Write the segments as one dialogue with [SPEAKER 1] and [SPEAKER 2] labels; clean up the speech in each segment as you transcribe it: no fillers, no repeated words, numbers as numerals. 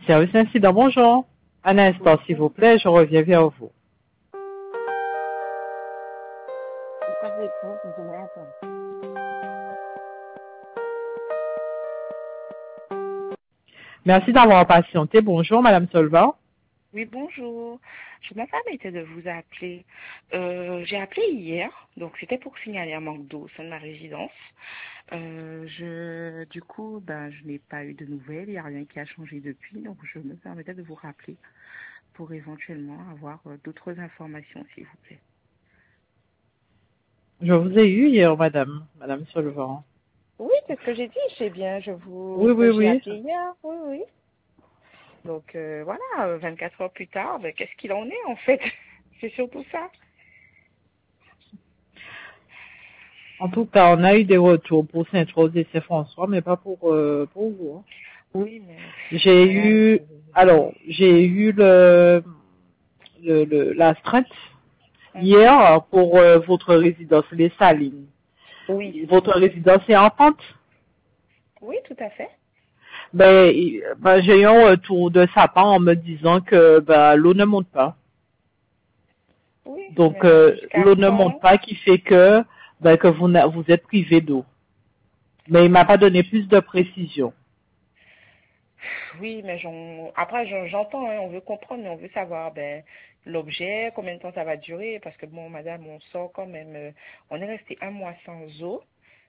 [SPEAKER 1] Service incident, bonjour. Un instant, s'il vous plaît, je reviens vers vous. Merci d'avoir patienté. Bonjour, Madame Solva.
[SPEAKER 2] Oui, bonjour. Je me permettais de vous appeler. J'ai appelé hier, donc c'était pour signaler un manque d'eau au sein de ma résidence. Du coup, je n'ai pas eu de nouvelles, il n'y a rien qui a changé depuis, donc je me permettais de vous rappeler pour éventuellement avoir d'autres informations, s'il vous plaît.
[SPEAKER 1] Je vous ai eu hier, Madame Solva.
[SPEAKER 2] Oui, c'est ce que j'ai dit, je sais bien, j'ai
[SPEAKER 1] Oui.
[SPEAKER 2] appelé hier, oui. Donc voilà, 24 heures plus tard, qu'est-ce qu'il en est en fait? C'est surtout ça.
[SPEAKER 1] En tout cas, on a eu des retours pour Sainte-Rose et Saint-François, mais pas pour vous.
[SPEAKER 2] Oui, mais
[SPEAKER 1] J'ai
[SPEAKER 2] madame,
[SPEAKER 1] eu l'astreinte hier pour votre résidence, les Salines.
[SPEAKER 2] oui,
[SPEAKER 1] Votre résidence est en pente?
[SPEAKER 2] oui, tout à fait.
[SPEAKER 1] J'ai eu un retour de sa part en me disant que l'eau ne monte pas.
[SPEAKER 2] Oui,
[SPEAKER 1] Donc
[SPEAKER 2] mais jusqu'à
[SPEAKER 1] l'eau ne monte
[SPEAKER 2] quand?
[SPEAKER 1] pas, qui fait que vous êtes privé d'eau. Mais il m'a pas donné plus de précision.
[SPEAKER 2] Oui, mais après j'entends, hein, on veut comprendre, mais on veut savoir l'objet, combien de temps ça va durer, parce que bon, madame, on sort quand même, on est resté un mois sans eau.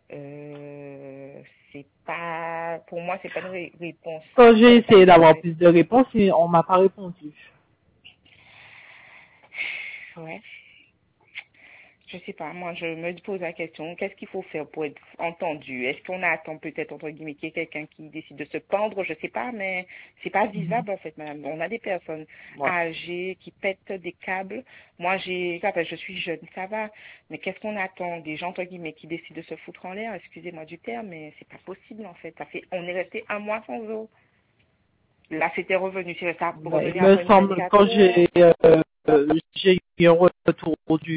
[SPEAKER 2] C'est pas, pour moi, c'est pas une réponse
[SPEAKER 1] Quand j'ai essayé
[SPEAKER 2] totale, en
[SPEAKER 1] d'avoir
[SPEAKER 2] fait.
[SPEAKER 1] plus de réponses, on m'a pas répondu.
[SPEAKER 2] Ouais. Je sais pas, moi je me pose la question, qu'est-ce qu'il faut faire pour être entendu? Est-ce qu'on attend peut-être entre guillemets qu'il y ait quelqu'un qui décide de se pendre? Je sais pas, mais c'est pas
[SPEAKER 1] Mhm.
[SPEAKER 2] vivable en fait, madame. On a des personnes
[SPEAKER 1] Ouais.
[SPEAKER 2] âgées qui pètent des câbles. Moi je suis jeune, ça va. Mais qu'est-ce qu'on attend? Des gens entre guillemets qui décident de se foutre en l'air, excusez-moi du terme, mais c'est pas possible en fait. On est resté un mois sans eau. Là c'était revenu, c'est ça
[SPEAKER 1] Mais il
[SPEAKER 2] revenu
[SPEAKER 1] me
[SPEAKER 2] après une
[SPEAKER 1] semble,
[SPEAKER 2] 24
[SPEAKER 1] quand
[SPEAKER 2] heures.
[SPEAKER 1] j'ai eu un retour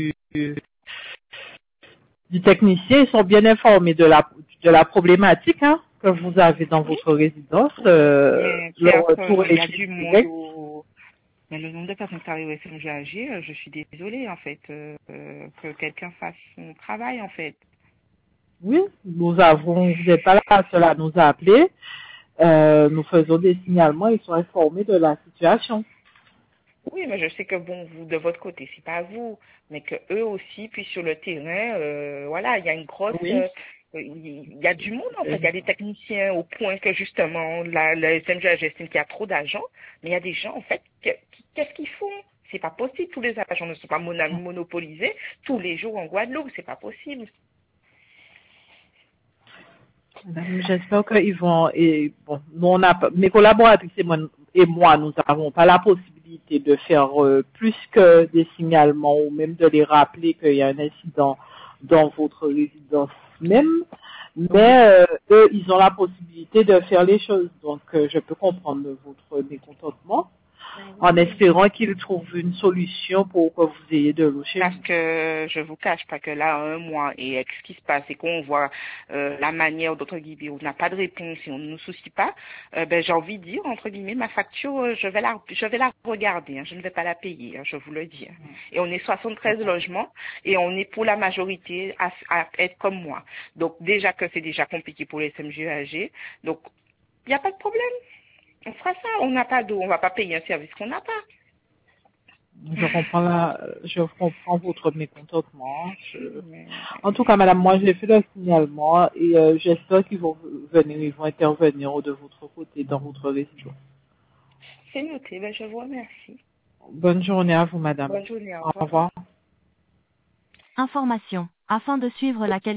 [SPEAKER 1] du technicien, ils sont bien informés de la problématique que vous avez dans
[SPEAKER 2] Oui,
[SPEAKER 1] votre résidence.
[SPEAKER 2] mais
[SPEAKER 1] Le retour
[SPEAKER 2] personne, il y a
[SPEAKER 1] est
[SPEAKER 2] du monde
[SPEAKER 1] direct.
[SPEAKER 2] mais le nombre de personnes qui arrivent au SMGAG, je suis désolée en fait que quelqu'un fasse son travail en fait.
[SPEAKER 1] Oui, vous n'êtes pas la seule à nous appeler. Nous faisons des signalements, ils sont informés de la situation.
[SPEAKER 2] Oui, mais je sais que bon, vous de votre côté, c'est pas vous, mais que eux aussi, puis sur le terrain, voilà, il y a une grosse,
[SPEAKER 1] Oui.
[SPEAKER 2] il y a du monde en fait, il y a des techniciens au point que justement le SMGAG estime qu'il y a trop d'agents, mais il y a des gens en fait, qu'est-ce qu'ils font? C'est pas possible, tous les agents ne sont pas monopolisés tous les jours en Guadeloupe, c'est pas possible.
[SPEAKER 1] Madame, j'espère qu'ils vont, et bon, nous on a, mes collaboratrices et moi, nous n'avons pas la possibilité de faire plus que des signalements ou même de les rappeler qu'il y a un incident dans votre résidence même.
[SPEAKER 2] Oui.
[SPEAKER 1] Mais eux, ils ont la possibilité de faire les choses. Donc, je peux comprendre votre mécontentement
[SPEAKER 2] Ben
[SPEAKER 1] en
[SPEAKER 2] oui.
[SPEAKER 1] espérant qu'ils trouvent une solution pour que vous ayez de l'eau chez
[SPEAKER 2] Parce
[SPEAKER 1] vous.
[SPEAKER 2] que je vous cache pas que là, un mois, et ce qui se passe, c'est qu'on voit la manière, d'entre guillemets, on n'a pas de réponse et on ne nous soucie pas, j'ai envie de dire, entre guillemets, ma facture, je vais la regarder, hein, je ne vais pas la payer, hein, je vous le dis. Hein. Et on est 73 logements et on est pour la majorité à être comme moi. Donc déjà que c'est déjà compliqué pour les SMGAG, donc il n'y a pas de problème. On fera ça, on n'a pas d'eau, on va pas payer un service qu'on n'a pas.
[SPEAKER 1] Je comprends votre mécontentement.
[SPEAKER 2] Mais
[SPEAKER 1] En tout cas, madame, moi, j'ai fait le signalement et j'espère qu'ils vont ils vont intervenir de votre côté dans votre résidence.
[SPEAKER 2] c'est noté, je vous remercie.
[SPEAKER 1] Bonne journée à vous, madame.
[SPEAKER 2] Bonne journée, au
[SPEAKER 1] Au
[SPEAKER 2] revoir.
[SPEAKER 1] revoir.
[SPEAKER 3] Information. Afin de suivre la qualité